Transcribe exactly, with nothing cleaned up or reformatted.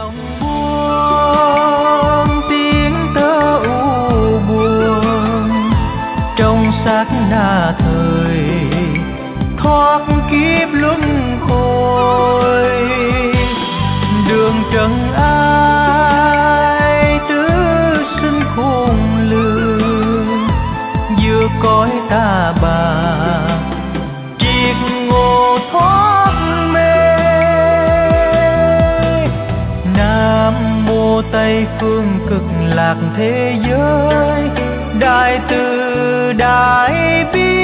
lòng buông tiếng tơ u buồn trong sát na thời thoát kiếp luân hồi. Đường trần ai tứ sinh khôn lường giữa cõi ta bà triệt ngộ thoát mê. Nam mô Tây phương cực lạc thế giới, đại từ đại bi